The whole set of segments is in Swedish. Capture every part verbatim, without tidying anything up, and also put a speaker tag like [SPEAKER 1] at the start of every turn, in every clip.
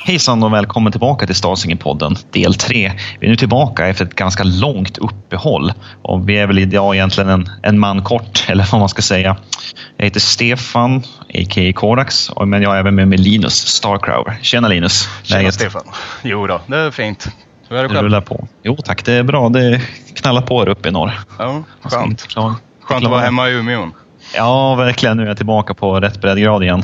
[SPEAKER 1] Hejsan och välkommen tillbaka till Starsinger-podden, del tre. Vi är nu tillbaka efter ett ganska långt uppehåll. Och vi är väl idag egentligen en, en man kort, eller vad man ska säga. Jag heter Stefan, a k a. Korax, men jag är även med, med Linus Starcrower. Tjena Linus.
[SPEAKER 2] Tjena Läget. Stefan. Jo då, det är fint. Hur är det själv?
[SPEAKER 1] Det rullar på. Jo tack, det är bra. Det knallar på här uppe i norr.
[SPEAKER 2] Ja, skönt. Skönt att vara hemma i Umeå.
[SPEAKER 1] Ja, verkligen. Nu är jag tillbaka på rätt breddgrad igen.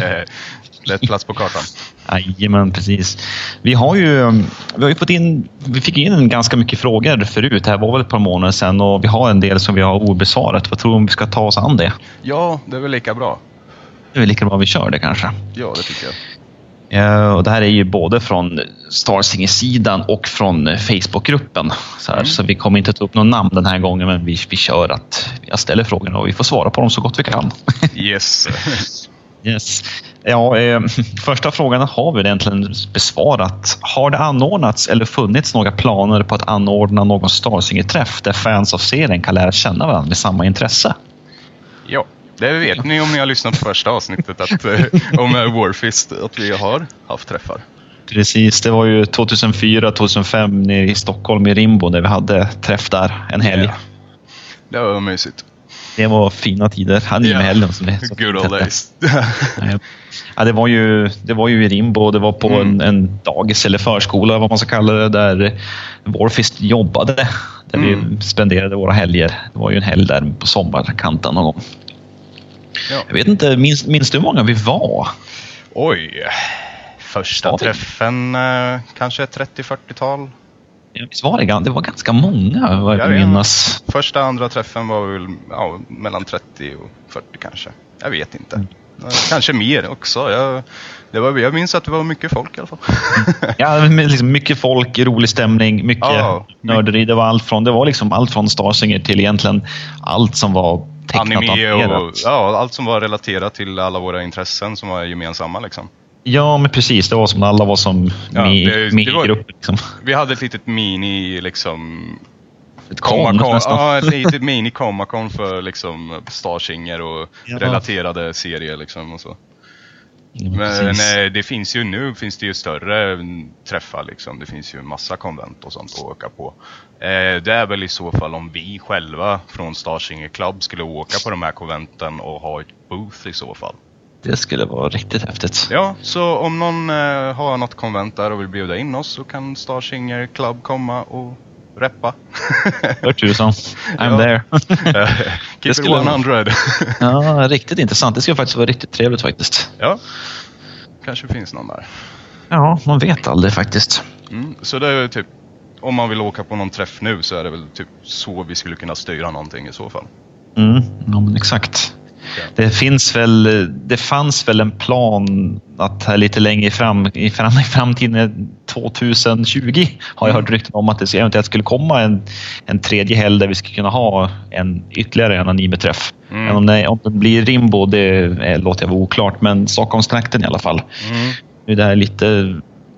[SPEAKER 2] Lätt plats på kartan.
[SPEAKER 1] Jajamän, precis. Vi har ju, vi har ju fått in, vi fick in ganska mycket frågor förut. Det här var väl ett par månader sedan och vi har en del som vi har obesvarat. Vad tror du om vi ska ta oss an det?
[SPEAKER 2] Ja, det är väl lika bra.
[SPEAKER 1] Det är väl lika bra vi kör det kanske.
[SPEAKER 2] Ja, det tycker jag.
[SPEAKER 1] Uh, och det här är ju både från Starsinger-sidan och från Facebookgruppen. Så, här, mm. så vi kommer inte ta upp någon namn den här gången, men vi, vi kör att jag ställer frågorna och vi får svara på dem så gott vi kan.
[SPEAKER 2] Yes.
[SPEAKER 1] Yes. Ja, eh, första frågan har vi egentligen besvarat. Har det anordnats eller funnits några planer på att anordna någon Starsinger-träff där fans av serien kan lära känna varandra med samma intresse?
[SPEAKER 2] Ja, det vet ni om ni har lyssnat på första avsnittet att, om Warfist, att vi har haft träffar.
[SPEAKER 1] Precis, det var ju tjugohundrafyra tjugohundrafem nere i Stockholm i Rimbo där vi hade träff där en helg.
[SPEAKER 2] Ja. Det var mysigt.
[SPEAKER 1] Det var fina tider. Han är ju med helgen som det är.
[SPEAKER 2] Good old days.
[SPEAKER 1] Ja, det var ju det var ju i Rimbo. Det var på mm. en, en dagis eller förskola, vad man ska kalla det, där Warfist jobbade. Där mm. vi spenderade våra helger. Det var ju en helg där på sommarkanten någon gång. Ja. Jag vet inte, minns, minns du hur många vi var?
[SPEAKER 2] Oj, första var träffen eh, kanske trettio-fyrtiotal.
[SPEAKER 1] Visst var det, det var ganska många, vad jag minns.
[SPEAKER 2] Första andra träffen var väl ja, mellan trettio och fyrtio kanske. Jag vet inte. Mm. Kanske mer också. Jag, det var, jag minns att det var mycket folk i alla fall.
[SPEAKER 1] Ja, liksom mycket folk, rolig stämning, mycket ja, nörderi. Det var allt från, det var liksom allt från Starsinger till egentligen allt som var tecknat
[SPEAKER 2] anime och ja, allt som var relaterat till alla våra intressen som var gemensamma liksom.
[SPEAKER 1] Ja, men precis. Det var som alla var som
[SPEAKER 2] ja,
[SPEAKER 1] med, det, med det var, i gruppen. Liksom.
[SPEAKER 2] Vi hade ett litet mini liksom...
[SPEAKER 1] Ett kon,
[SPEAKER 2] ja, ett litet mini Comic-Con för liksom Starsinger och ja. relaterade serier liksom och så. Ja, men nej, det finns ju nu finns det ju större träffar liksom. Det finns ju en massa konvent och sånt att åka på. Eh, det är väl i så fall om vi själva från Starsinger Club skulle åka på de här konventen och ha ett booth i så fall.
[SPEAKER 1] Det skulle vara riktigt häftigt.
[SPEAKER 2] Ja, så om någon eh, har något konvent där och vill bjuda in oss så kan Starsinger Club komma och reppa.
[SPEAKER 1] Hör tusan. I'm
[SPEAKER 2] ja.
[SPEAKER 1] there.
[SPEAKER 2] Keep it hundra.
[SPEAKER 1] Ja, riktigt intressant. Det skulle faktiskt vara riktigt trevligt faktiskt.
[SPEAKER 2] Ja, kanske finns någon där.
[SPEAKER 1] Ja, man vet aldrig faktiskt.
[SPEAKER 2] Mm, så det är typ, om man vill åka på någon träff nu så är det väl typ så vi skulle kunna styra någonting i så fall.
[SPEAKER 1] Mm, ja men exakt. Det finns väl, det fanns väl en plan att här lite längre fram i, fram, i framtiden tjugohundratjugo har jag hört rykten om att det eventuellt skulle komma en, en tredje helg där vi skulle kunna ha en ytterligare en anime-träff. Mm. Men om, det, om det blir Rimbo, det är, låter jag vara oklart, men Stockholmstrakten i alla fall. Mm. Nu är det här lite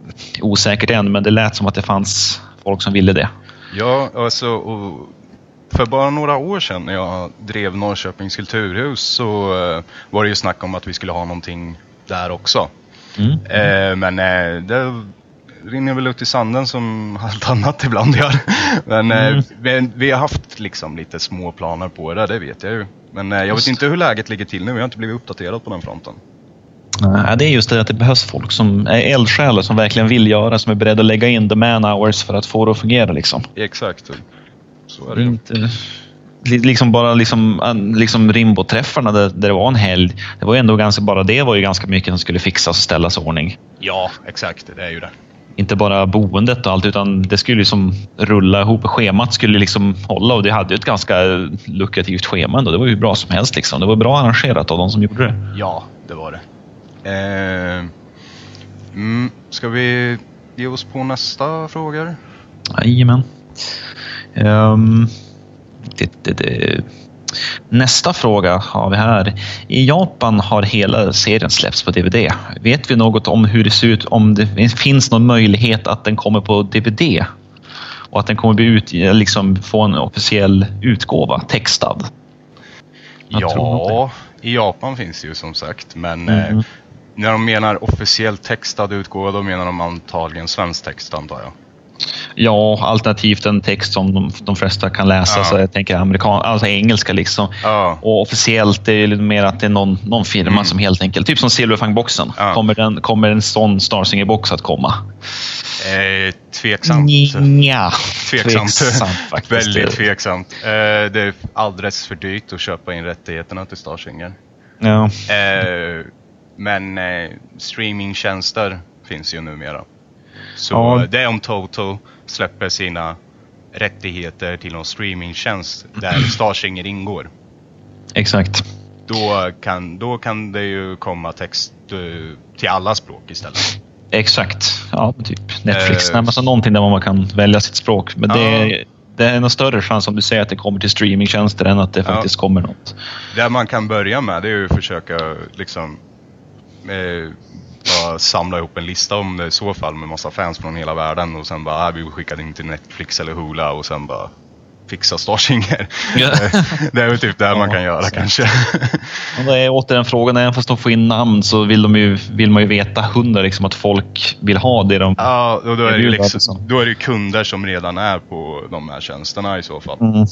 [SPEAKER 1] osäkert än, men det lät som att det fanns folk som ville det.
[SPEAKER 2] Ja, alltså... Och... För bara några år sedan när jag drev Norrköpings kulturhus så uh, var det ju snack om att vi skulle ha någonting där också. Mm. Uh, men uh, det rinner väl ut i sanden som allt annat ibland gör. Men uh, mm. vi, vi har haft liksom lite små planer på det, det vet jag ju. Men uh, jag vet inte hur läget ligger till nu, jag har inte blivit uppdaterad på den fronten.
[SPEAKER 1] Nej, det är just det att det behövs folk som är eldsjälar som verkligen vill göra, som är beredda att lägga in the man hours för att få det att fungera liksom.
[SPEAKER 2] Exakt. Så är det
[SPEAKER 1] inte liksom bara liksom liksom Rimbo-träffarna där, där det var en helg. Det var ju ändå ganska bara det var ju ganska mycket som skulle fixas och ställas i ordning.
[SPEAKER 2] Ja, exakt, det är ju det.
[SPEAKER 1] Inte bara boendet och allt utan det skulle liksom rulla ihop, schemat skulle liksom hålla och det hade ju ett ganska lukrativt schema och det var ju bra som helst liksom. Det var bra arrangerat av de som gjorde det.
[SPEAKER 2] Ja, det var det. Eh, mm, ska vi ge oss på nästa frågor?
[SPEAKER 1] Jajamän. Um, det, det, det. Nästa fråga har vi här. I Japan har hela serien släppts på D V D. Vet vi något om hur det ser ut, om det finns någon möjlighet att den kommer på D V D och att den kommer bli ut, liksom få en officiell utgåva textad?
[SPEAKER 2] Jag ja, i Japan finns det ju som sagt, men mm. eh, när de menar officiellt textad utgåva, då menar de antagligen svensk text, antar jag.
[SPEAKER 1] Ja, alternativt en text som de, de flesta kan läsa, ja. Så jag tänker amerikan, alltså engelska liksom. Ja. Och officiellt är det mer att det är någon, någon firma mm. som helt enkelt, typ som Silverfang-boxen. Ja. Kommer, den, kommer en sån Starsinger-box att komma?
[SPEAKER 2] Eh, tveksamt.
[SPEAKER 1] Ja,
[SPEAKER 2] tveksamt. tveksamt faktiskt. Väldigt tveksamt. Eh, det är alldeles för dyrt att köpa in rättigheterna till Starsinger.
[SPEAKER 1] Ja.
[SPEAKER 2] Eh, men eh, streamingtjänster finns ju numera. Så
[SPEAKER 1] ja.
[SPEAKER 2] Det är om Toto släpper sina rättigheter till någon streamingtjänst där Starsinger ingår.
[SPEAKER 1] Exakt.
[SPEAKER 2] Då kan, då kan det ju komma text uh, till alla språk istället.
[SPEAKER 1] Exakt. Ja, typ Netflix. Uh, alltså någonting där man kan välja sitt språk. Men uh, det, är, det är en större chans om du säger att det kommer till streamingtjänster än att det faktiskt uh, kommer något.
[SPEAKER 2] Det man kan börja med, det är ju att försöka liksom... Uh, bara samla ihop en lista om det i så fall med massa fans från hela världen och sen bara, ah, vi skickar in till Netflix eller Hula och sen bara fixa Starsinger. Ja. Det är ju typ det ja, man kan göra så. Kanske.
[SPEAKER 1] Och det är återigen frågan, även fast de får in namn så vill, de ju, vill man ju veta hundra liksom att folk vill ha det de...
[SPEAKER 2] Ja, och då är, det ju liksom, då är det kunder som redan är på de här tjänsterna i så fall.
[SPEAKER 1] Mm.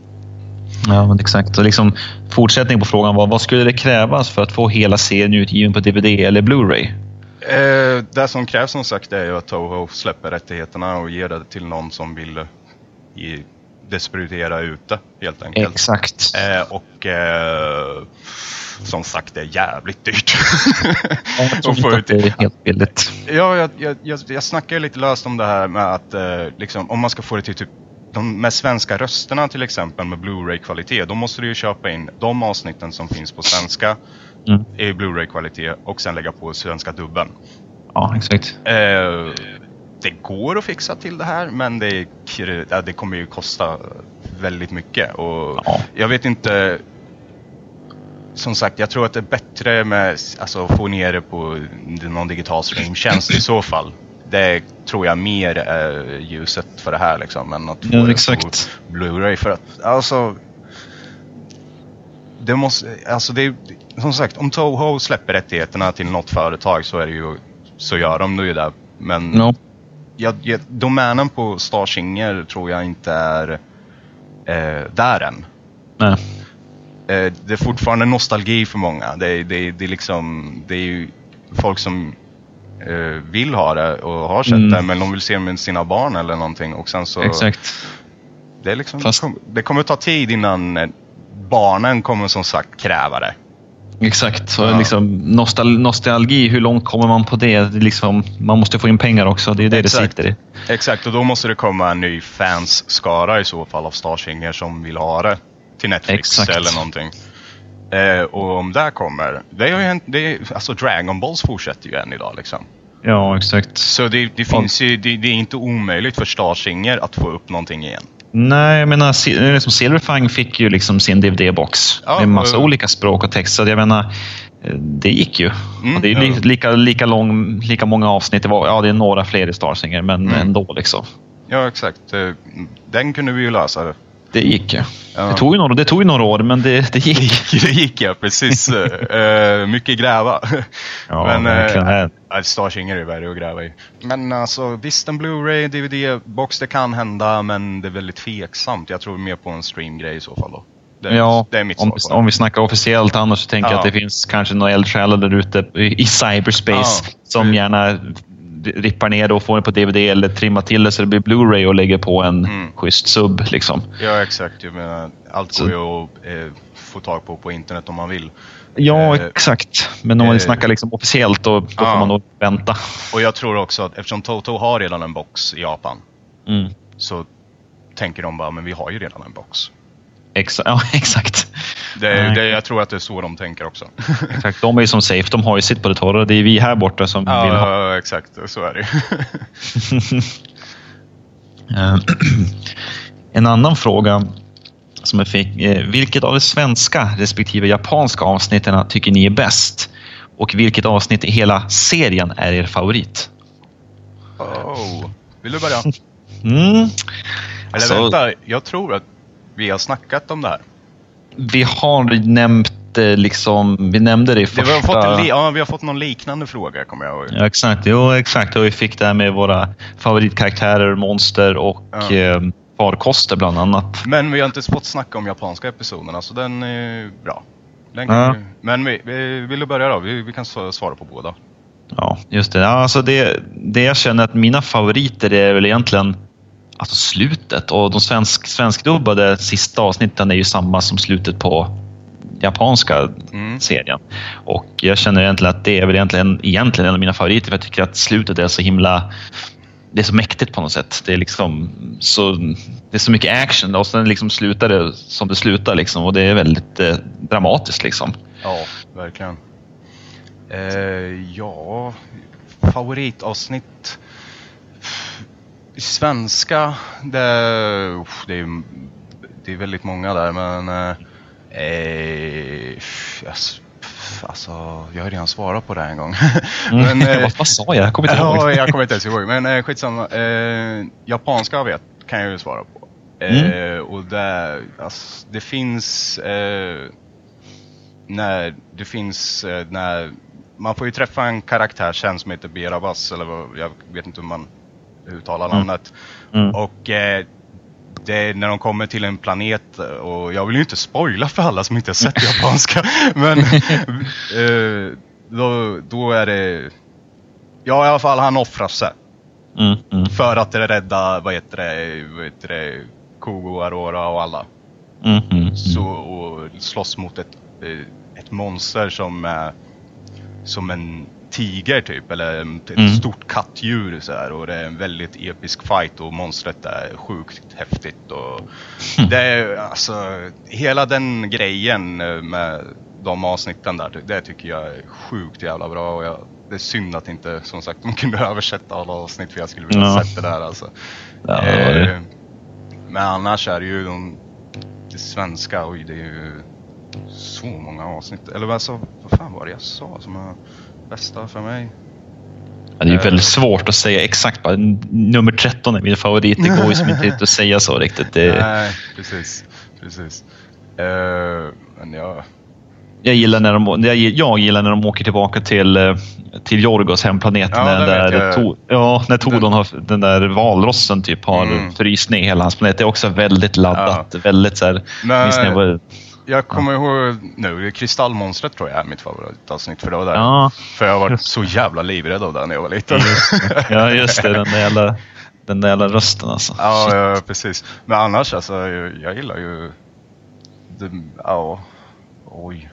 [SPEAKER 1] Ja, men exakt. Och liksom, fortsättning på frågan var, vad skulle det krävas för att få hela serien utgiven på D V D eller Blu-ray?
[SPEAKER 2] Eh, det som krävs som sagt är ju att Toho släpper rättigheterna och ger det till någon som vill i, distributera ut det, helt enkelt.
[SPEAKER 1] Exakt.
[SPEAKER 2] Eh, och eh, som sagt, det är jävligt dyrt.
[SPEAKER 1] Ja, jag tror inte att det är helt billigt.
[SPEAKER 2] Ja, jag, jag, jag, jag snackar lite löst om det här med att eh, liksom, om man ska få det till typ de med svenska rösterna till exempel med Blu-ray-kvalitet, då måste du ju köpa in de avsnitten som finns på svenska mm. i Blu-ray-kvalitet och sen lägga på svenska dubben.
[SPEAKER 1] Ja, exakt.
[SPEAKER 2] Eh, det går att fixa till det här, men det, det kommer ju kosta väldigt mycket. Och ja. Jag vet inte... Som sagt, jag tror att det är bättre med alltså, få ner det på någon digital streamtjänst i så fall. Det tror jag mer är ljuset för det här liksom, än att få
[SPEAKER 1] ja,
[SPEAKER 2] det
[SPEAKER 1] exakt.
[SPEAKER 2] på Blu-ray. För att, alltså... Det måste... Alltså det är, som sagt, om Toho släpper rättigheterna till något företag så är det ju... Så gör de nu det. Men...
[SPEAKER 1] No.
[SPEAKER 2] Jag, jag, domänen på Starsinger tror jag inte är eh, där än.
[SPEAKER 1] Nej.
[SPEAKER 2] Eh, det är fortfarande nostalgi för många. Det, det, det, är liksom, det är ju folk som eh, vill ha det och har sett mm. det, men de vill se det med sina barn eller någonting. Och sen så,
[SPEAKER 1] exakt.
[SPEAKER 2] Det, är liksom, Fast... det kommer ta tid innan barnen kommer som sagt kräva det.
[SPEAKER 1] Exakt, så ja. liksom nostal- nostalgi, hur långt kommer man på det? det liksom, man måste få in pengar också, det är det
[SPEAKER 2] Exakt.
[SPEAKER 1] det sitter i.
[SPEAKER 2] Exakt, och då måste det komma en ny fans-skara i så fall av Starsinger som vill ha det till Netflix Exakt. Eller någonting. Eh, och om det kommer, det är ju en, det är, alltså Dragon Balls fortsätter ju än idag liksom.
[SPEAKER 1] Ja, exakt.
[SPEAKER 2] Så det, det finns ju, det, det är inte omöjligt för Starsinger att få upp någonting igen.
[SPEAKER 1] Nej, jag menar, liksom Silverfang fick ju liksom sin D V D-box ja, med massa uh, olika språk och text, så jag menar, det gick ju. Mm, och det är ju ja. lika, lika, lång, lika många avsnitt, det var, ja det är några fler i Starsinger, men mm. ändå liksom.
[SPEAKER 2] Ja, exakt. Den kunde vi ju lösa.
[SPEAKER 1] Det gick ju. Ja. Det, tog ju några, det tog ju några år, men det, det gick.
[SPEAKER 2] Det gick, ja, precis. uh, mycket gräva.
[SPEAKER 1] Ja,
[SPEAKER 2] men
[SPEAKER 1] verkligen.
[SPEAKER 2] Uh, Starsinger är värre att gräva i. Men alltså, visst en Blu-ray, D V D-box, det kan hända, men det är väldigt tveksamt. Jag tror mer på en stream-grej i så fall då. Det är,
[SPEAKER 1] ja,
[SPEAKER 2] det är mitt
[SPEAKER 1] om, om vi snackar officiellt annars så tänker jag ja. att det finns kanske några eldsjälar där ute i cyberspace ja, som gärna rippar ner det och får det på D V D eller trimmar till det så det blir Blu-ray och lägger på en mm. schysst sub liksom.
[SPEAKER 2] Ja, exakt. Jag menar, allt går ju att eh, få tag på på internet om man vill.
[SPEAKER 1] Ja, eh, exakt. Men om man eh, snackar liksom officiellt då, då ja. får man nog vänta.
[SPEAKER 2] Och jag tror också att eftersom Toto har redan en box i Japan
[SPEAKER 1] mm.
[SPEAKER 2] så tänker de bara, men vi har ju redan en box.
[SPEAKER 1] Exa- ja, exakt.
[SPEAKER 2] Det, det, jag tror att det är så de tänker också.
[SPEAKER 1] Exakt, de är ju som safe, de har ju sitt på det torra. Det är vi här borta som
[SPEAKER 2] ja,
[SPEAKER 1] vill ha.
[SPEAKER 2] Ja, exakt, så är det.
[SPEAKER 1] En annan fråga som jag fick. Vilket av de svenska respektive japanska avsnitten tycker ni är bäst? Och vilket avsnitt i hela serien är er favorit?
[SPEAKER 2] Oh, vill du börja?
[SPEAKER 1] Mm.
[SPEAKER 2] Eller
[SPEAKER 1] alltså,
[SPEAKER 2] vänta, jag tror att vi har snackat om det här.
[SPEAKER 1] Vi har nämnt lite liksom, vi nämnde det i första...
[SPEAKER 2] Det vi, har fått li- ja, vi har fått någon liknande fråga, kommer jag ihåg.
[SPEAKER 1] Ja, exakt. Jo, exakt. Och vi fick det här med våra favoritkaraktärer, monster och ja. eh, farkoster bland annat.
[SPEAKER 2] Men vi har inte fått snacka om japanska episoderna, så den är bra. Den kan
[SPEAKER 1] ja.
[SPEAKER 2] vi, men vi, vi, vill du börja då? Vi, vi kan svara på båda.
[SPEAKER 1] Ja, just det. Ja, alltså det. Det jag känner att mina favoriter är väl egentligen alltså slutet. Och de svensk, svenskdubbade sista avsnitten är ju samma som slutet på japanska mm. serien. Och jag känner egentligen att det är väl egentligen, egentligen en av mina favoriter. För jag tycker att slutet är så himla... Det är så mäktigt på något sätt. Det är liksom så, det är så mycket action och sen liksom slutar det som det slutar liksom. Och det är väldigt eh, dramatiskt liksom.
[SPEAKER 2] Ja, verkligen. Eh, ja, favoritavsnitt svenska, det, det, är, det är väldigt många där, men eh, alltså, jag har redan svarat på det en gång.
[SPEAKER 1] men, eh, vad, vad sa jag? Jag kommer inte ihåg.
[SPEAKER 2] Ja, jag kommer inte ens ihåg, men eh, skitsamma. Eh, japanska vet, kan jag ju svara på. Eh, mm. Och det, alltså, det finns eh, när det finns eh, när man får ju träffa en karaktär sen som heter Berabas, eller vad, jag vet inte hur man uttalar namnet. Mm. Mm. Och eh, det, när de kommer till en planet, och jag vill ju inte spoila för alla som inte har sett japanska, men eh, då, då är det, ja i alla fall han offrar sig. Mm. Mm. För att rädda, vad heter det, vad heter det, Kogo, Aurora och alla. Mm. Mm. Så, och slåss mot ett, ett monster som är som en tiger typ, eller ett mm. stort kattdjur så här, och det är en väldigt episk fight och monstret är sjukt häftigt och mm. det är alltså hela den grejen med de avsnitten där, det tycker jag är sjukt jävla bra, och jag, det är synd att inte, som sagt, de kunde översätta alla avsnitt, för jag skulle vilja ja. sett det där alltså. Ja, eh, det. Men annars är det ju de, det svenska, och det är ju så många avsnitt, eller alltså, vad fan var det jag sa som är bästa för mig?
[SPEAKER 1] Ja, det är ju väldigt svårt att säga exakt, bara nummer tretton är min favorit, det går ju som inte att säga så riktigt. Det...
[SPEAKER 2] Nej, precis, precis. Uh, men jag...
[SPEAKER 1] Jag gillar när de, jag, jag gillar när de åker tillbaka till, till Jorgos hemplanet, ja, när, där to, ja, när Tordon har, den där valrossen typ har mm. fryst ner hela hans planet. Det är också väldigt laddat, ja. väldigt så här,
[SPEAKER 2] men... var, Jag kommer ja. ihåg nu, Kristallmonstret tror jag är mitt favoritavsnitt, för det var där.
[SPEAKER 1] Ja.
[SPEAKER 2] För jag var så jävla livrädd av den när jag var liten.
[SPEAKER 1] Just ja, just det, den där jävla, den där jävla rösten alltså.
[SPEAKER 2] Ja, ja, precis. Men annars alltså, jag, jag gillar ju det, ja, oj.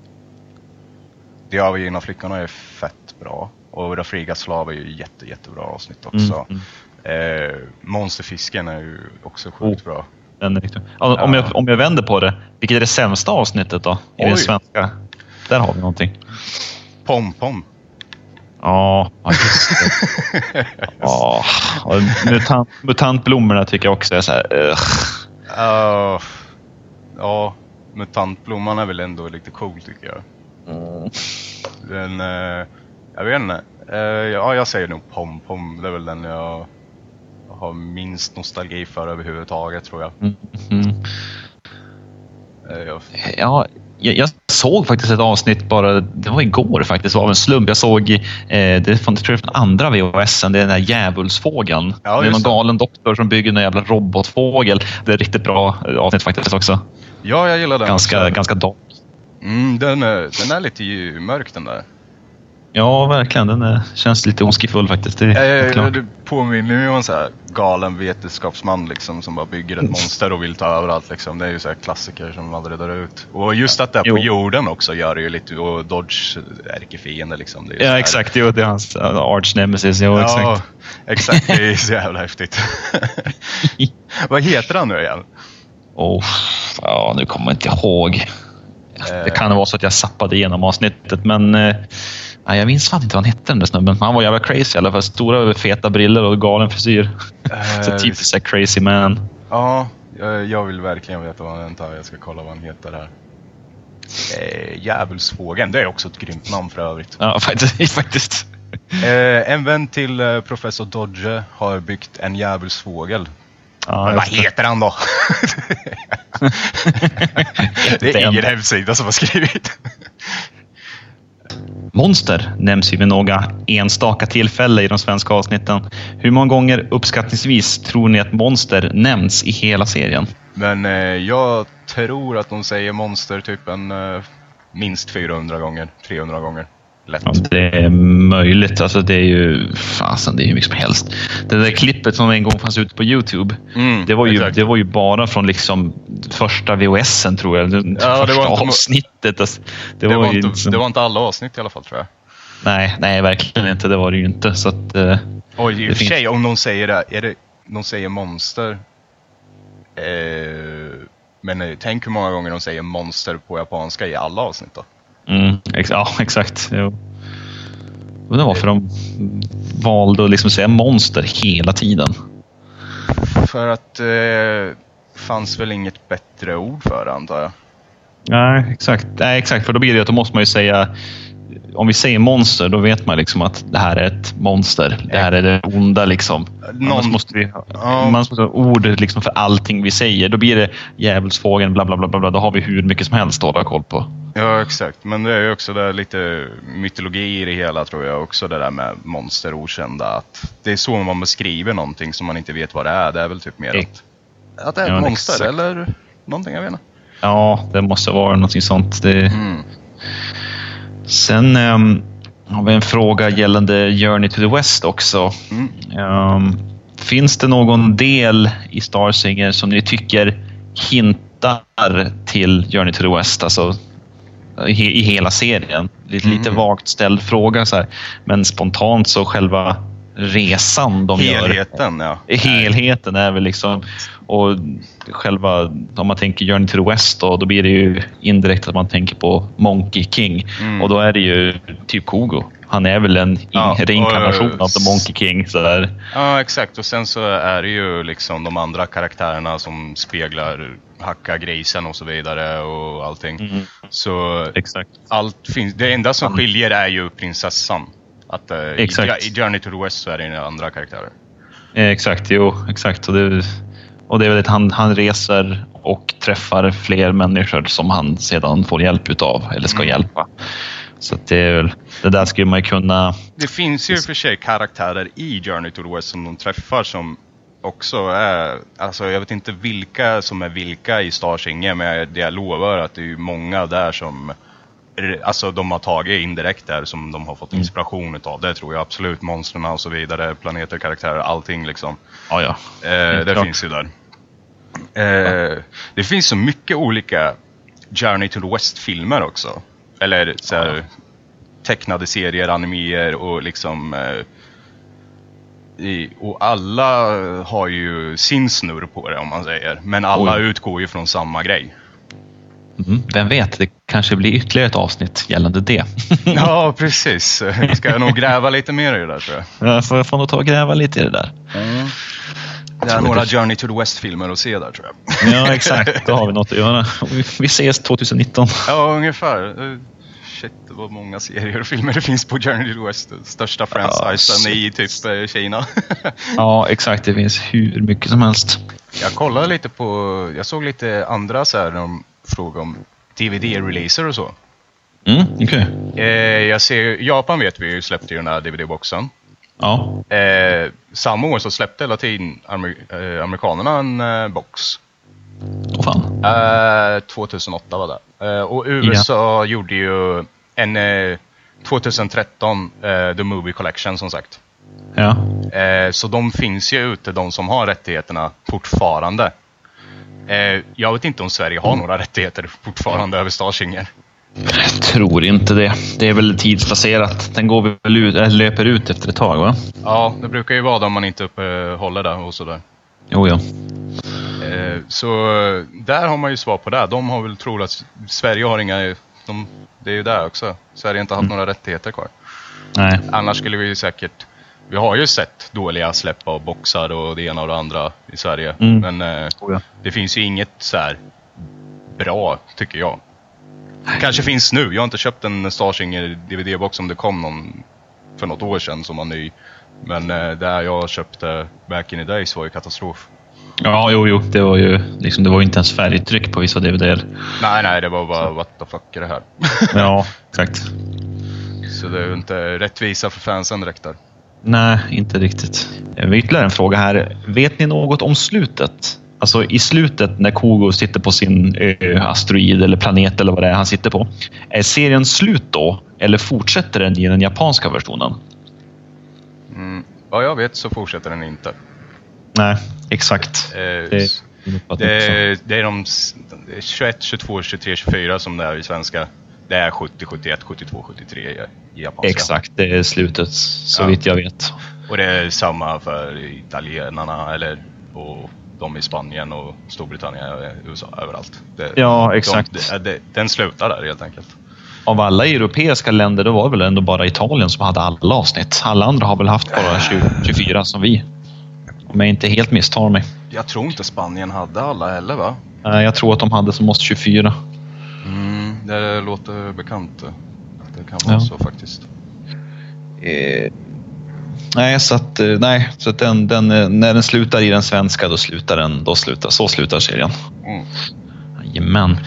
[SPEAKER 2] De övergivna flickorna är fett bra. Och The Friga Slav är ju jätte, jättebra avsnitt också. Mm, mm. Eh, Monsterfisken är ju också sjukt oh. bra.
[SPEAKER 1] Den är riktigt. Alltså, om, jag, om jag vänder på det, vilket är det sämsta avsnittet då? I Oj. det svenska? Där har vi någonting.
[SPEAKER 2] Pom Pom.
[SPEAKER 1] Ja, just det. Ja, och mutant, mutantblommorna tycker jag också är så här. Uh.
[SPEAKER 2] Uh, ja, mutantblomman är väl ändå lite cool tycker jag. Mm. Den, uh, jag vet inte. Uh, ja, jag säger nog Pom Pom. Det är väl den jag har minst nostalgi för överhuvudtaget, tror jag. Mm. Mm. Uh, jag...
[SPEAKER 1] Ja, jag, jag såg faktiskt ett avsnitt bara, det var igår faktiskt, av en slump. Jag såg, eh, det är från, tror jag, från andra V H S-en, det är den här djävulsfågeln. Ja, det är någon galen doktor som bygger en jävla robotfågel. Det är riktigt bra avsnitt faktiskt också.
[SPEAKER 2] Ja, jag gillar den.
[SPEAKER 1] Ganska, också. ganska dark.
[SPEAKER 2] Mm, den, är, den är lite mörk den där.
[SPEAKER 1] Ja, verkligen. Den är, känns lite ondskefull faktiskt. Det,
[SPEAKER 2] ja, ja, ja, det påminner ju om en så här galen vetenskapsman liksom, som bara bygger ett monster och vill ta över allt. Liksom. Det är ju så här klassiker som aldrig dör ut. Och just att det är på jo. jorden också gör det ju lite. Och Dodge ärkefiende liksom. Det är
[SPEAKER 1] ja, exakt. Jo, det är hans uh, arch nemesis. Jo,
[SPEAKER 2] ja,
[SPEAKER 1] exakt.
[SPEAKER 2] exakt. Det är så jävla häftigt. Vad heter han nu igen?
[SPEAKER 1] Oh, ja, nu kommer jag inte ihåg. Det kan vara så att jag sappade igenom avsnittet, men eh, jag minns fan inte vad han hette, den där snubben. Han var jävla crazy i alla fall. Stora feta briller och galen frisyr. Uh, så typiskt uh, crazy man.
[SPEAKER 2] Ja, jag, jag vill verkligen veta vad han tar. Jag ska kolla vad han heter här. Eh, Djävulsfågeln, det är också ett grymt namn för övrigt.
[SPEAKER 1] Ja, faktiskt. faktiskt.
[SPEAKER 2] Eh, en vän till eh, professor Dodge har byggt en djävulsfågel. Ja, vad heter han då? Det är ingen hemsida som har skrivit.
[SPEAKER 1] Monster nämns ju vid några enstaka tillfällen i de svenska avsnitten. Hur många gånger uppskattningsvis tror ni att Monster nämns i hela serien?
[SPEAKER 2] Men eh, jag tror att de säger Monster typ en eh, minst fyrahundra gånger, trehundra gånger. Lätt.
[SPEAKER 1] Ja, det är möjligt. Alltså det är ju fasen, det är ju mycket som helst. Det där klippet som en gång fanns ute på YouTube, mm, det var ju det var ju bara från liksom första V H S:en tror jag. Det,
[SPEAKER 2] ja,
[SPEAKER 1] första
[SPEAKER 2] det var inte,
[SPEAKER 1] avsnittet. Alltså, det,
[SPEAKER 2] det,
[SPEAKER 1] var
[SPEAKER 2] var
[SPEAKER 1] ju
[SPEAKER 2] inte,
[SPEAKER 1] liksom,
[SPEAKER 2] det var inte alla avsnitt i alla fall tror jag.
[SPEAKER 1] Nej, nej verkligen inte. Det var det ju inte. Så att, eh,
[SPEAKER 2] Oj, i och för sig, om någon säger det, är det någon säger monster. Eh, men eh, tänk hur många gånger de säger monster på japanska i alla avsnitt då.
[SPEAKER 1] Mm, ex- ja, exakt. Jo. Undrar varför de valde att liksom säga monster hela tiden.
[SPEAKER 2] För att det eh, fanns väl inget bättre ord för det, antar jag.
[SPEAKER 1] Nej, exakt. Nej, exakt. För då blir det att då måste man ju säga, om vi säger monster, då vet man liksom att det här är ett monster. Det här är det onda liksom. Någon... måste vi ha, ja. Man måste ha ord liksom för allting vi säger. Då blir det djävulsfågeln, bla bla bla bla. Då har vi hur mycket som helst att hålla koll på.
[SPEAKER 2] Ja, exakt. Men det är ju också där lite mytologi i det hela, tror jag. Också det där med monster okända. Att det är så man beskriver någonting som man inte vet vad det är. Det är väl typ mer
[SPEAKER 1] e-
[SPEAKER 2] att, att det är ett ja, monster exakt. Eller någonting, jag vet inte.
[SPEAKER 1] Ja, det måste vara någonting sånt. Det...
[SPEAKER 2] Mm.
[SPEAKER 1] Sen um, har vi en fråga gällande Journey to the West också. Mm. Um, finns det någon del i Starsinger som ni tycker hintar till Journey to the West? Alltså i, i hela serien. Lite, mm. lite vagt ställd fråga så här. Men spontant så själva resan de
[SPEAKER 2] helheten,
[SPEAKER 1] gör.
[SPEAKER 2] Ja.
[SPEAKER 1] Helheten är väl liksom, och själva, om man tänker Journey to the West då, då blir det ju indirekt att man tänker på Monkey King. Mm. Och då är det ju typ Kogo. Han är väl en ja, reinkarnation och, av The Monkey King. Så där.
[SPEAKER 2] Ja, exakt. Och sen så är det ju liksom de andra karaktärerna som speglar Hacka, grisen och så vidare och allting. Mm. Så
[SPEAKER 1] exakt.
[SPEAKER 2] Allt finns, det enda som skiljer är ju prinsessan. Att uh, i, i Journey to the West så är det andra karaktärer.
[SPEAKER 1] Exakt, jo, exakt. Och det, och det är väl att han, han reser och träffar fler människor som han sedan får hjälp utav eller ska mm. hjälpa. Så att det är väl, det där skulle man ju kunna...
[SPEAKER 2] Det finns ju för sig karaktärer i Journey to the West som de träffar som också är... Alltså jag vet inte vilka som är vilka i Starsinger, men det jag lovar att det är många där som... Alltså de har tagit indirekt där som de har fått inspiration utav. Det tror jag absolut. Monstren och så vidare. Planeter, karaktärer, allting liksom.
[SPEAKER 1] Ja, ja.
[SPEAKER 2] Eh, det klart. Finns ju där. Eh, ja. Det finns så mycket olika Journey to the West-filmer också. Eller så här, ja. Tecknade serier, animier och liksom... Eh, i, och alla har ju sin snurr på det om man säger. Men alla Oj. Utgår ju från samma grej.
[SPEAKER 1] Mm, vem vet, det kanske blir ytterligare ett avsnitt gällande det.
[SPEAKER 2] Ja, precis. Ska jag nog gräva lite mer i det där, tror jag.
[SPEAKER 1] Ja, får jag få nog ta och gräva lite i det där.
[SPEAKER 2] Mm. Det är några det... Journey to the West-filmer att se där, tror jag.
[SPEAKER 1] Ja, exakt. Då har vi något att göra. Vi ses tjugonitton.
[SPEAKER 2] Ja, ungefär. Shit, det var många serier och filmer det finns på Journey to the West. Största franchisen ja, i typ Kina.
[SPEAKER 1] Ja, exakt. Det finns hur mycket som helst.
[SPEAKER 2] Jag kollade lite på... Jag såg lite andra så här... De fråga om D V D-releaser och så.
[SPEAKER 1] Mm, okej.
[SPEAKER 2] Okay. Eh, jag ser, Japan vet vi ju släppte ju den här D V D-boxen.
[SPEAKER 1] Ja.
[SPEAKER 2] Eh, samma år så släppte latinamerikanerna en eh, box.
[SPEAKER 1] Åh fan.
[SPEAKER 2] Eh, tjugohundraåtta var det. Eh, och U S A ja. Gjorde ju en eh, tjugotretton eh, The Movie Collection som sagt.
[SPEAKER 1] Ja.
[SPEAKER 2] Eh, så de finns ju ute, de som har rättigheterna fortfarande. Eh, jag vet inte om Sverige har några rättigheter fortfarande över Starsinger.
[SPEAKER 1] Jag tror inte det. Det är väl tidsbaserat. Den går väl ut, eller löper ut efter ett tag, va?
[SPEAKER 2] Ja, det brukar ju vara om man inte uppehåller det och sådär.
[SPEAKER 1] Jo, ja.
[SPEAKER 2] Eh, så där har man ju svar på det. De har väl trott att Sverige har inga... De, det är ju där också. Sverige har inte haft mm. några rättigheter kvar.
[SPEAKER 1] Nej.
[SPEAKER 2] Annars skulle vi ju säkert... Vi har ju sett dåliga släpp av boxar och det ena och det andra i Sverige. Mm. Men eh, oh ja. Det finns ju inget så här bra, tycker jag. Kanske finns nu. Jag har inte köpt en Starsinger D V D-box om det kom någon för något år sedan som var ny. Men eh, där jag köpte back in the days var ju katastrof.
[SPEAKER 1] Ja, jo, jo. Det var ju liksom, det var ju inte ens färgtryck på vissa D V D-er.
[SPEAKER 2] Nej, nej, det var bara, what the fuck är det här?
[SPEAKER 1] Ja, exakt.
[SPEAKER 2] Så det är ju inte rättvisa för fansen direkt där.
[SPEAKER 1] Nej, inte riktigt. Vi har ytterligare en fråga här. Vet ni något om slutet? Alltså i slutet när Kogo sitter på sin ö, asteroid eller planet eller vad det är han sitter på. Är serien slut då? Eller fortsätter den i den japanska versionen?
[SPEAKER 2] Mm. Vad jag vet så fortsätter den inte.
[SPEAKER 1] Nej, exakt.
[SPEAKER 2] Eh, det, det, det är de tjugoett, tjugotvå, tjugotre, tjugofyra som det är i svenska. Det är sjuttio, sjuttioett, sjuttiotvå, sjuttiotre i japanska.
[SPEAKER 1] Exakt, det är slutet så ja. Vitt jag vet.
[SPEAKER 2] Och det är samma för italienarna eller och de i Spanien och Storbritannien, U S A, överallt. Det,
[SPEAKER 1] ja, exakt.
[SPEAKER 2] De, det, den slutar där helt enkelt.
[SPEAKER 1] Av alla europeiska länder då var det väl ändå bara Italien som hade alla avsnitt. Alla andra har väl haft bara tjugo, tjugofyra som vi. Om jag inte helt misstar mig.
[SPEAKER 2] Jag tror inte Spanien hade alla heller, va?
[SPEAKER 1] Nej, jag tror att de hade som oss tjugofyra.
[SPEAKER 2] Mm, det låter bekant. Det kan vara ja. Så faktiskt.
[SPEAKER 1] Eh, nej, så att, nej, så att den, den, när den slutar i den svenska, då slutar den, då slutar, så slutar serien. Mm. Jajamän.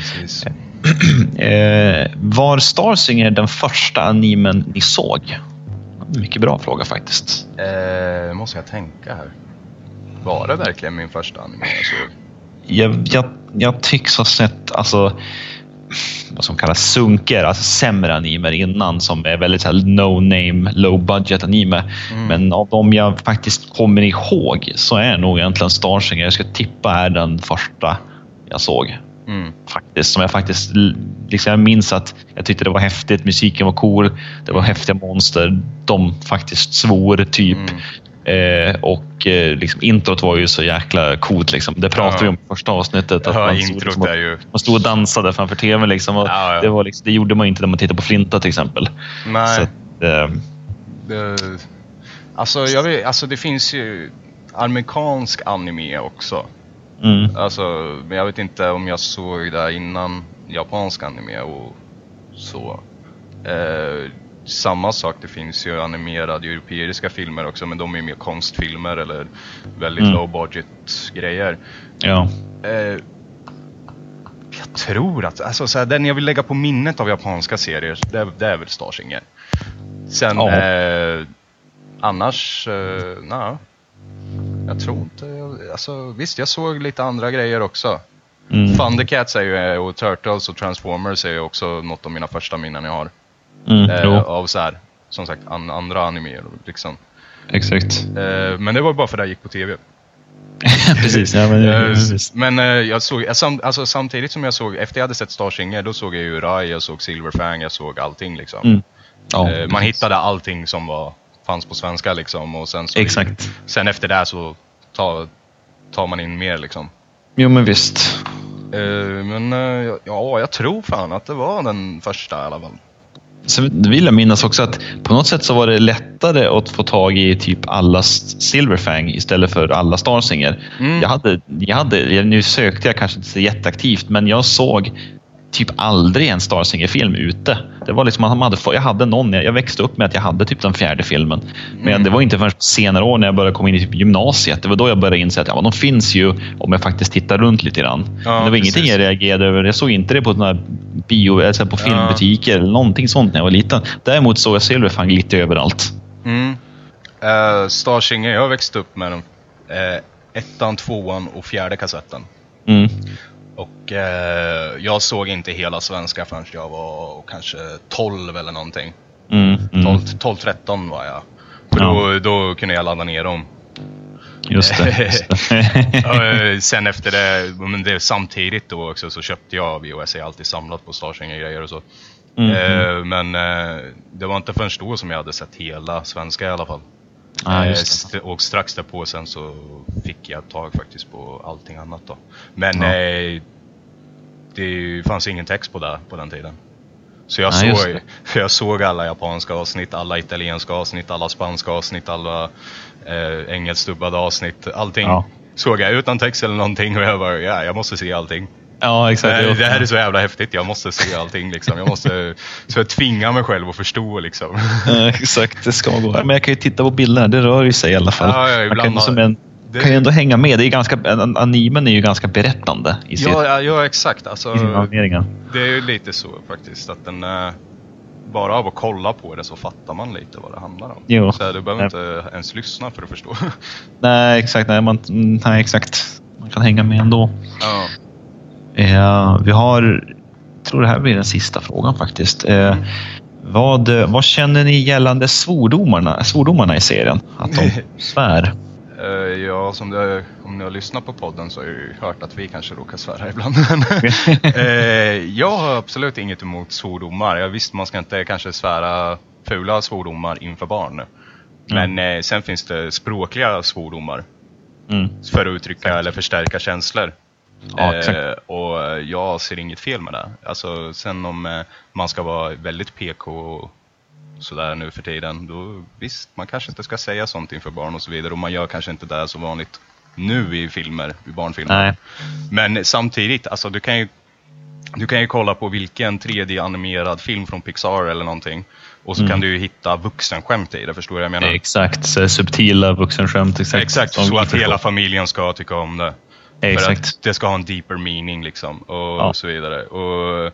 [SPEAKER 1] eh, var Star Singer den första animen ni såg? Mycket bra fråga faktiskt.
[SPEAKER 2] Eh, måste jag tänka här. Var det verkligen min första anime jag såg?
[SPEAKER 1] Jag, jag, jag tycks ha sett alltså, vad som kallas sunker, alltså sämre animer innan som är väldigt så här, no name, low budget anime. Mm. Men av dem jag faktiskt kommer ihåg så är nog egentligen Star Singer, jag ska tippa, är den första jag såg. Mm. Faktiskt, som jag faktiskt liksom, jag minns att jag tyckte det var häftigt, musiken var cool, det var häftiga monster, de faktiskt svor typ. Mm. Eh, och eh, liksom, introt var ju så jäkla coolt liksom. Det pratade ja. vi om i första avsnittet att
[SPEAKER 2] ja,
[SPEAKER 1] man,
[SPEAKER 2] stod,
[SPEAKER 1] liksom,
[SPEAKER 2] är ju...
[SPEAKER 1] man stod och dansade framför tvn liksom, och
[SPEAKER 2] ja, ja.
[SPEAKER 1] Det, var, liksom, det gjorde man inte när man tittade på Flinta till exempel.
[SPEAKER 2] Nej.
[SPEAKER 1] Så, eh...
[SPEAKER 2] det, alltså, jag vet, alltså det finns ju amerikansk anime också.
[SPEAKER 1] Mm.
[SPEAKER 2] Alltså, men jag vet inte om jag såg det innan japansk anime och så. Eh, samma sak, det finns ju animerade europeiska filmer också, men de är mer konstfilmer eller väldigt mm. low budget grejer.
[SPEAKER 1] Ja.
[SPEAKER 2] Eh, jag tror att, alltså så här, den jag vill lägga på minnet av japanska serier, det, det är väl Star Singer. Sen ja. eh, annars, eh, nej. Jag tror inte, alltså visst jag såg lite andra grejer också. Mm. Thundercats är ju, och Turtles och Transformers är ju också något av mina första minnen jag har.
[SPEAKER 1] Mm,
[SPEAKER 2] eh, av så här, som sagt, an, andra animer liksom.
[SPEAKER 1] Exakt.
[SPEAKER 2] Eh, men det var bara för att det gick på tv.
[SPEAKER 1] Precis, ja, men, ja, precis.
[SPEAKER 2] Men eh, jag såg, alltså, samtidigt som jag såg, efter jag hade sett Star Singer, då såg jag ju Rai, jag såg Silverfang, jag såg allting liksom.
[SPEAKER 1] Mm. Ja,
[SPEAKER 2] eh, man hittade allting som var fanns på svenska liksom, och sen så
[SPEAKER 1] exakt.
[SPEAKER 2] I, sen efter det så tar, tar man in mer liksom.
[SPEAKER 1] Jo men visst.
[SPEAKER 2] Uh, men uh, ja, jag tror fan att det var den första i alla fall.
[SPEAKER 1] Så vill jag minnas också att på något sätt så var det lättare att få tag i typ alla Silverfang istället för alla Star Singer. Mm. Jag hade, jag hade, nu sökte jag kanske inte så jätteaktivt, men jag såg typ aldrig en Star Singer-film ute. Det var liksom, man hade, jag hade någon, jag växte upp med att jag hade typ den fjärde filmen. Men mm. det var inte förrän senare år när jag började komma in i typ gymnasiet. Det var då jag började inse att ja, de finns ju om jag faktiskt tittar runt lite grann. Ja, men det var precis. Ingenting jag reagerade över. Jag såg inte det på såna bio, eller på filmbutiker ja. Eller någonting sånt när jag var liten. Däremot såg jag Silverfang lite överallt.
[SPEAKER 2] Mm. Uh, Star Singer, jag växte upp med den. Uh, ettan, tvåan och fjärde kassetten.
[SPEAKER 1] Mm.
[SPEAKER 2] Och eh, jag såg inte hela svenska förrän jag var kanske tolv eller någonting.
[SPEAKER 1] Mm, mm.
[SPEAKER 2] tolv tretton var jag. För då, ja. då kunde jag ladda ner dem.
[SPEAKER 1] Just det. Just
[SPEAKER 2] det. Sen efter det, men det, samtidigt då också så köpte jag V H S. Jag alltid samlat på Star Singer grejer och så. Mm, eh, men eh, det var inte förrän då som jag hade sett hela svenska i alla fall.
[SPEAKER 1] Ah, just det.
[SPEAKER 2] Och strax därpå sen så fick jag tag faktiskt på allting annat då. Men
[SPEAKER 1] ja.
[SPEAKER 2] eh, det fanns ingen text på det på den tiden. Så jag,
[SPEAKER 1] ah,
[SPEAKER 2] såg, jag såg alla japanska avsnitt, alla italienska avsnitt, alla spanska avsnitt, alla eh, engelskdubbade avsnitt. Allting ja. såg jag utan text eller någonting och jag bara, ja, jag måste se allting.
[SPEAKER 1] Ja, exakt.
[SPEAKER 2] Det, det här är så jävla häftigt. Jag måste se allting liksom. Jag måste så jag tvinga mig själv att förstå liksom.
[SPEAKER 1] Ja, exakt, det ska gå. Men jag kan ju titta på bilderna. Det rör ju sig i alla fall.
[SPEAKER 2] Ja, ja,
[SPEAKER 1] man kan, som en, det kan ju ändå hänga med. Det är ganska, animen är ju ganska berättande i sitt,
[SPEAKER 2] ja, ja, ja, exakt. Alltså,
[SPEAKER 1] i sin animeringen.
[SPEAKER 2] Det är ju lite så faktiskt att den bara av att kolla på det så fattar man lite vad det handlar om.
[SPEAKER 1] Jo.
[SPEAKER 2] Så du behöver inte ens lyssna för att förstå.
[SPEAKER 1] Nej, exakt. Nej, man, nej, exakt. Man kan hänga med ändå.
[SPEAKER 2] Ja.
[SPEAKER 1] Eh, vi har, jag tror det här blir den sista frågan faktiskt. Eh, mm. vad, vad känner ni gällande svordomarna, svordomarna i serien? Att de svär?
[SPEAKER 2] Uh, ja, som det, om ni har lyssnat på podden så har jag ju hört att vi kanske råkar svära ibland. uh, jag har absolut inget emot svordomar. Jag visst, man ska inte kanske svära fula svordomar inför barn. Men mm. uh, sen finns det språkliga svordomar. Mm. För att uttrycka exakt. Eller förstärka känslor. Ja, uh, och jag ser inget fel med det. Alltså, sen om uh, man ska vara väldigt P K och sådär nu för tiden, då visst, man kanske inte ska säga sånt inför barn och så vidare, och man gör kanske inte det så vanligt nu i filmer, i barnfilmer. Nej. Men samtidigt, alltså du kan ju du kan ju kolla på vilken tre D-animerad film från Pixar eller någonting, och så mm. kan du ju hitta vuxenskämt i det, förstår du vad jag menar?
[SPEAKER 1] Exakt, så subtila vuxenskämt. Exakt,
[SPEAKER 2] exakt så att hela familjen ska tycka om det.
[SPEAKER 1] Exakt.
[SPEAKER 2] För att det ska ha en deeper meaning liksom, och, ja. och så vidare. Och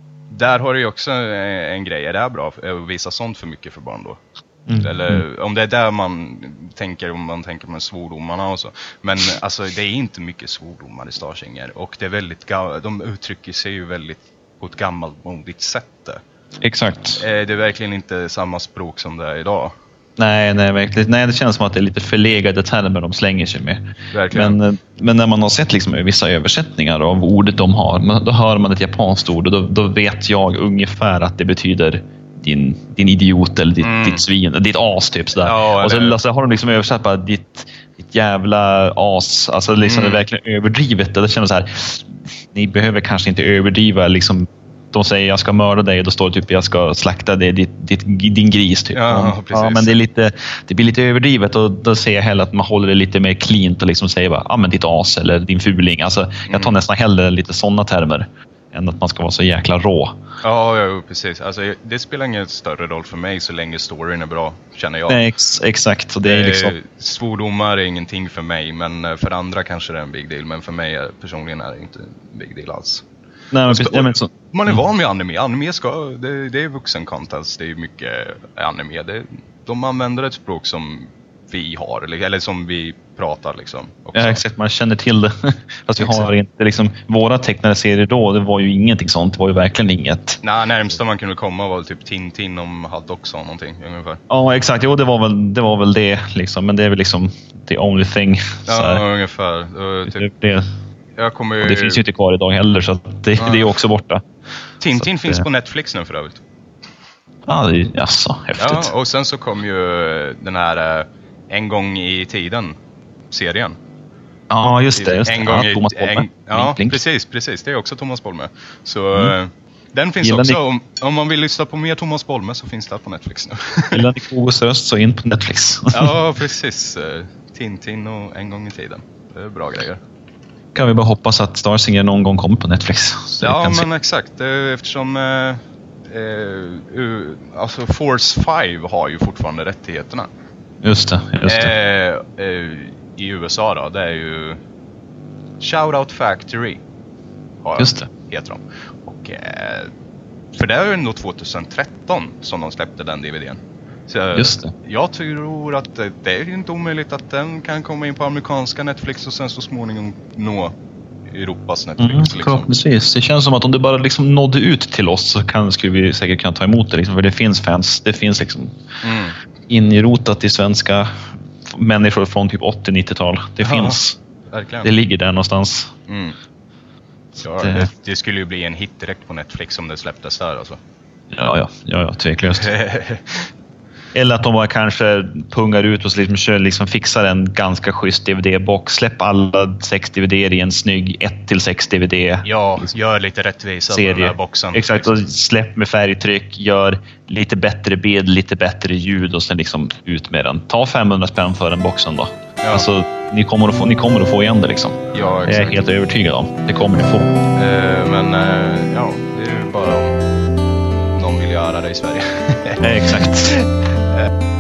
[SPEAKER 2] där har du ju också en grej. Är det här bra att visa sånt för mycket för barn då? Mm. Eller om det är där man tänker, om man tänker med svordomarna och så. Men alltså det är inte mycket svordomar i Starsinger. Och det är väldigt, de uttrycker sig ju väldigt på ett gammalmodigt sätt.
[SPEAKER 1] Exakt.
[SPEAKER 2] Det är verkligen inte samma språk som det är idag.
[SPEAKER 1] Nej, nej, verkligen. Nej, det känns som att det är lite förlegade termer de slänger sig med.
[SPEAKER 2] Verkligen.
[SPEAKER 1] Men, men när man har sett liksom vissa översättningar av ordet de har, då hör man ett japanskt ord och då, då vet jag ungefär att det betyder din, din idiot eller ditt, mm. ditt svin, ditt as typ sådär. Ja, och så alltså, har de liksom översatt bara ditt, ditt jävla as. Alltså liksom mm. det är verkligen överdrivet. Det känns så här, ni behöver kanske inte överdriva liksom. De säger jag ska mörda dig och då står det typ jag ska slakta dig, ditt, ditt, din gris typ.
[SPEAKER 2] Ja,
[SPEAKER 1] ja, men det, är lite, det blir lite överdrivet och då säger jag hellre att man håller det lite mer cleant och liksom säger bara, ja men ditt as eller din fuling. Alltså, mm. jag tar nästan hellre lite sådana termer än att man ska vara så jäkla rå.
[SPEAKER 2] Ja, ja precis. Alltså, det spelar ingen större roll för mig så länge storyn är bra, känner jag.
[SPEAKER 1] Nej, ex- exakt. Så det är liksom...
[SPEAKER 2] Svordomar är ingenting för mig, men för andra kanske det är en big deal. Men för mig personligen är det inte en big deal alls.
[SPEAKER 1] Nej, men, ska, men så,
[SPEAKER 2] man är van med anime. Anime ska, det, det är vuxen content, det är mycket anime. Det, de använder ett språk som vi har, eller, eller som vi pratar liksom. Också.
[SPEAKER 1] Ja, exakt. Man känner till det. Fast vi har inte liksom, våra tecknade serier då, det var ju ingenting sånt. Det var ju verkligen inget.
[SPEAKER 2] Nej, närmsta man kunde komma var typ Tintin om hade också någonting ungefär.
[SPEAKER 1] Ja, exakt. Jo, det var väl det, var väl det liksom. Men det är väl liksom the only thing.
[SPEAKER 2] Ja, ungefär. Det, typ,
[SPEAKER 1] det,
[SPEAKER 2] jag kommer ju...
[SPEAKER 1] det finns ju inte kvar idag heller, så det, ja. det är också borta.
[SPEAKER 2] Tintin
[SPEAKER 1] att,
[SPEAKER 2] finns på Netflix nu för övrigt.
[SPEAKER 1] Ja, det är alltså, häftigt.
[SPEAKER 2] Ja, och sen så kom ju den här En gång i tiden serien.
[SPEAKER 1] Ja, just det. Just
[SPEAKER 2] en gång
[SPEAKER 1] ja,
[SPEAKER 2] i,
[SPEAKER 1] Thomas Bolme.
[SPEAKER 2] En, ja, Link. precis, precis. Det är också Thomas Bolme. Så mm. den finns Gillar också. Ni... Om, om man vill lyssna på mer Thomas Bolme så finns det på Netflix nu.
[SPEAKER 1] Gillar ni Kogos röst så in på Netflix.
[SPEAKER 2] Ja, precis. Tintin och En gång i tiden. Det är bra grejer.
[SPEAKER 1] Kan vi bara hoppas att Starsinger någon gång kommer på Netflix.
[SPEAKER 2] Så ja, men se. Exakt. Eftersom eh, eh, alltså Force fem har ju fortfarande rättigheterna.
[SPEAKER 1] Just det, just det.
[SPEAKER 2] Eh, eh, I U S A då, det är ju Shoutout Factory har,
[SPEAKER 1] just det.
[SPEAKER 2] heter de. Och, eh, för det är ju ändå tjugohundratretton som de släppte den D V D:n. Så
[SPEAKER 1] just det.
[SPEAKER 2] Jag tror att det, det är inte omöjligt att den kan komma in på amerikanska Netflix och sen så småningom nå Europas Netflix.
[SPEAKER 1] Mm,
[SPEAKER 2] liksom.
[SPEAKER 1] Precis. Det känns som att om det bara liksom nådde ut till oss så kan, skulle vi säkert kunna ta emot det. Liksom, för det finns fans. Det finns liksom mm. inrotat i svenska människor från typ åttio-nittiotal. Det ja, finns.
[SPEAKER 2] Verkligen.
[SPEAKER 1] Det ligger där någonstans.
[SPEAKER 2] Mm. Ja, det, det skulle ju bli en hit direkt på Netflix om det släpptes där alltså.
[SPEAKER 1] Ja, ja, ja, ja tveklöst. Eller att de bara kanske pungar ut och liksom, kör, liksom fixar en ganska schysst D V D-box. Släpp alla sex D V D i en snygg ett till sex D V D.
[SPEAKER 2] Ja, gör lite rättvisa på den här boxen.
[SPEAKER 1] Exakt, och släpp med färgtryck. Gör lite bättre bild, lite bättre ljud och sen liksom ut med den. Ta femhundra spänn för den boxen då. Ja. Alltså, ni kommer, att få, ni kommer att få igen det liksom.
[SPEAKER 2] Ja, exakt.
[SPEAKER 1] Det är jag helt övertygad om. Det kommer ni få.
[SPEAKER 2] Uh, men uh, ja, det är ju bara om någon vill göra det i Sverige.
[SPEAKER 1] Exakt.
[SPEAKER 2] uh.